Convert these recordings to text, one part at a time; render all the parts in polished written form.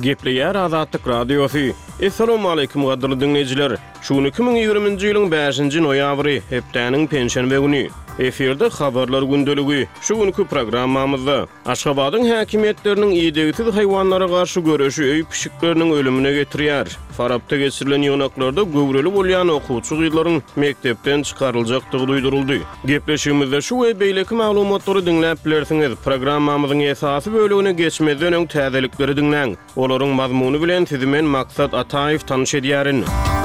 Gepleýär Azatlyk Radiosu. Assalamu alaykum gaderly dinleyijiler. Şunu 2020-nji ýylyň 5-nji noýabry, hepdeniň penşenbe güni. Eferde habarlar gündeligi. Şu günkü programmamyzda Aşgabatyň häkimetleriniň ýedegisiz haýwanlara garşy göreşi öý pişikleriniň ölümüne getirýär. Farabda geçirilen ýonaklarda göwreli bolýan okuwçy gyzlaryň mektepden çykaryljakdygy duýduruldy. Gepleşigimizde şu we beýleki maglumatlary dinläp bilersiňiz. Programmamyzyň esasy bölügine geçmeden öň täzelikleri dinläň. Olaryň mazmuny bilen sizi men Maksat Ataýew tanyş edýärin.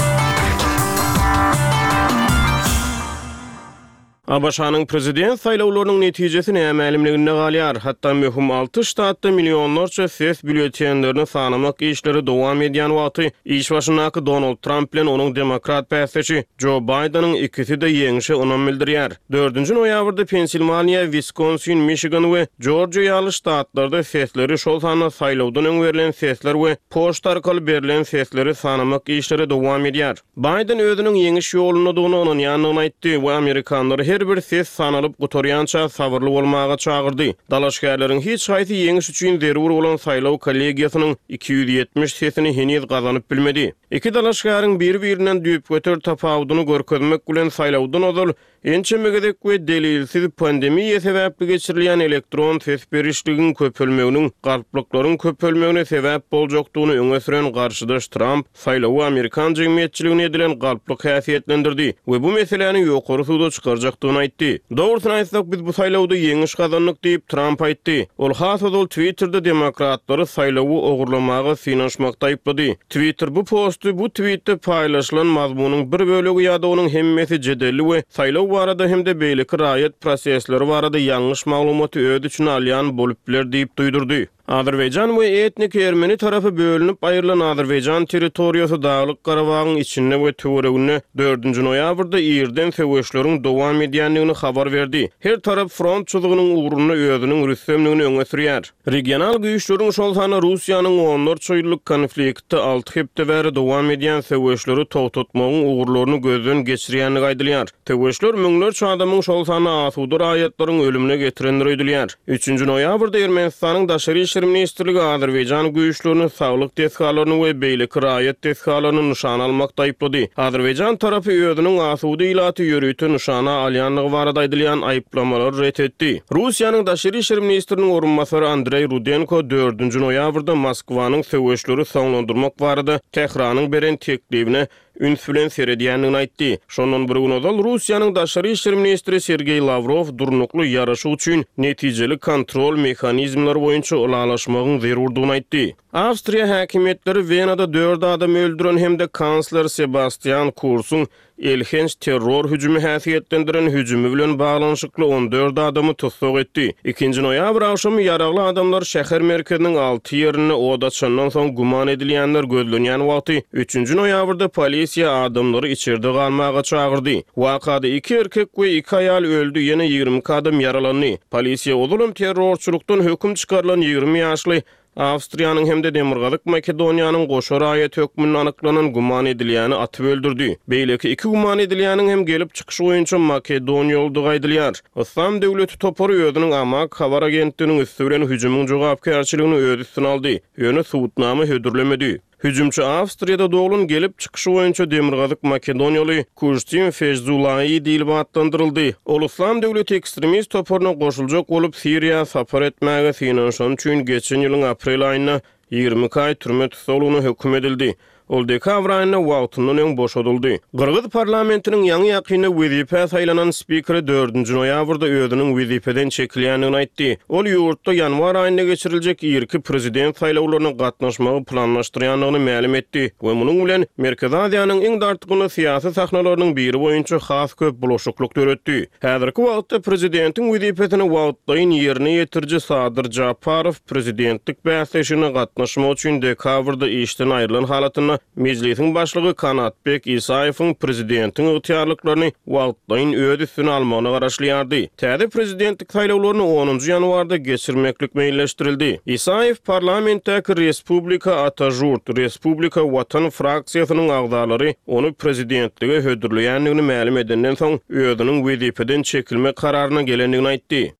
Abaşanyň prezident saýlawlarynyň netijesi nämälimligine galýar. Hatda möhüm 6 ştatda millionlarça ses bülletenlerini sanamak işleri dowam edýän wagty iş başyndaky Donald Trump bilen onuň demokrat päsdeşi Joe Bidenyň ikisi de ýeňişe onan bildirýär. 4-nji noýabrda Pensilvania, Wisconsin, Michigan we Georgia ýaly ştatlarda sesleri şol sana saýlawdan öň berilen sesler we poçta arkaly berilen sesleri sanamak işleri dowam edýär. Biden özüniň ýeňiş ýoluny onuň ýanyna aýtdy we Amerikanlary her bir ses sanalyp gutorýança sabırly bolmaga çağırdy. Dalaşgärleriň hiç haýsy ýeňiş üçin zerur bolan saýlaw kollegiýasynyň 270 sesini heniz gazanyp bilmedi. Iki dalaşgaryň bir-birinden düýüp göter tapawudyny görkezmek bilen saýlawdan ozal ençemegedek we delilsiz pandemiýa sebäpli geçirilýän elektron ses berişliginiň köpelmeginiň garplyklaryň köpelmegine sebäp boljakdygyny öňe süren garşydaş Trump saýlawy Amerikan jemgyýetçiligine edilen garplyk häsiýetlendirdi we bu meseleni ýokary suwda çykarjakdygyny aýtdy. Dogrusyny aýtsak biz bu saýlawda ýeňiş gazandyk diýip Trump aýtdy. Ol hasada Twitter'da demokratlary saýlawy ogurlamaga synaşmakda aýplady. Twitter bu postu bu tweetde paýlaşylan mazmunyň bir bölegi ýa-da onuň hemmesi jedelli we saýlaw barada hem de beýleki raýat prosesleri barada ýalňyş maglumaty öýdi üçin alýan bolup biler diýip duýdurdy. Azerbaycan we etnik Ermeni tarafy bölünip aýrylan Azerbaycan territoriýasy Daglyk Garabagyň içinde we töweregine 4-nji noýabrda ýerden söwüşleriň dowam edýändigini habar berdi. Her tarap front çyzygynyň uğruna özüniň rüsstemligini öňe sürýär. Regional güýçleriň şol sana Russiýanyň 14 ýyllyk konflikti 6 hepde bäri dowam edýän söwüşleri togtatmagyň uğurlaryny gözden geçirýändigi aýdylýar. Söwüşler müňlerçe adamyň şol sana asuda raýatlaryň ölümüne getirenler öýdülýär. 3-nji noýabrda Ermenistanyň daşary Ministrligi Azerbaycan güýçlerini saglyk teskalaryny we beýleki raýat teskalaryny nişana almakda aýplady. Azerbaycan tarapy özüniň asuda ilaty ýörüýte nişana alýanlygy barada aýdylýan aýplamalary ret etdi. Russiýanyň daşary işler ministriniň orunmasary Andrey Rudenko 4-nji noýabrda Moskwanyň söwüşleri soňlandyrmak barada Tehranyň beren teklibine influencer edýändigini aýtdy. Şondan bir gün ozal Russiýanyň daşary işler ministri Sergey Lavrov durnukly ýaraşy üçin netijeli kontrol mexanizmlary boýunça ulalaşmagyň zerurdygyny aýtdy. Awstriýa häkimetleri Venada 4 adam öldüren hemde kansler Sebastian Kurzyň elhenç terror hüjümi häsiýetlendiren hüjümi bilen baglanyşykly 14 adamy tutsak etdi. 2-nji noýabr akşamy ýaragly adamlar şäher merkeziniň 6 ýerine oda çandan soň guman edilýänler gözlenýän wagty 3-nji noýabrda polisiýa adamlary içeride galmaga çağırdy. Wakada 2 erkek we 2 aýal öldü, ýene 20 adam yaralandy. Polisiýa olulum terrorçulukdan höküm çykarylan 20 ýaşly Awstriýanyň hem de Demirgazyk Makedoniýanyň goşa raýat hökmüne anyklanan guman edilýäni atyp öldürdi. Beýleki 2 guman edilýäniň hem gelip çykyşy boýunça Makedoniýa boldugy aýdylýar. Osman döwleti topary özüniň amak habar agentliginiň üstüne hüjümüň jogapkärçiligini öz üstüne aldy. Ýöne suwutnama hödürlemedi. Hüjümçi Awstriýada doğulun gelip çykyşy boýunça Demirgazyk Makedoniýaly Kuştin Fezulayi diýilip adlandyryldy. Ol Islam döwleti ekstremist toparyna goşuljak bolup Siriýa sapar etmäge synaşan üçin geçen ýylyň aprel aýyna 20 aý türme tutulugyna hökm edildi. Ol dekabr aýyna wagtyndan öň boşadyldy. Qırgız parlamentiniň ýaňy ýakyny wezipe saýlanan spikeri 4-nji noýabrda özüniň wezipeden çekilýändigini aýtdy. Ol ýurtda ýanwar aýynda geçiriljek ýerki prezident saýlawlaryna gatnaşmagy planlaşdyrýanlygyny ma'lum etdi we munyň bilen Merkez Aziýanyň iň dartykly syýasy sahnalarynyň biri boýunça has köp bulaşykluk töretdi. Häzirki wagtda prezidentiň wezipesini wagtdaýyn ýerine ýetirji Sadyr Japarow prezidentlik bäsleşine gatnaşmak üçin dekabrda işden aýrylan halatyny Meclisiň başlygy Kanatbek Isaýewiň prezidentiň ýetýärliklaryny wagtdaýyn öz üstüne almagyna garaşlýardy. Täze prezidentlik saýlawlaryny 10-njy ýanwarda geçirmeklik meýilleşdirildi. Isaýew parlamentdäki Respublika Atajurt, Respublika Watan fraksiýasynyň agdalary onu prezidentlige hödürleýändigini ma'lum edenden soň özüniň wezipeden çekilme kararyna gelendigini aýtdy.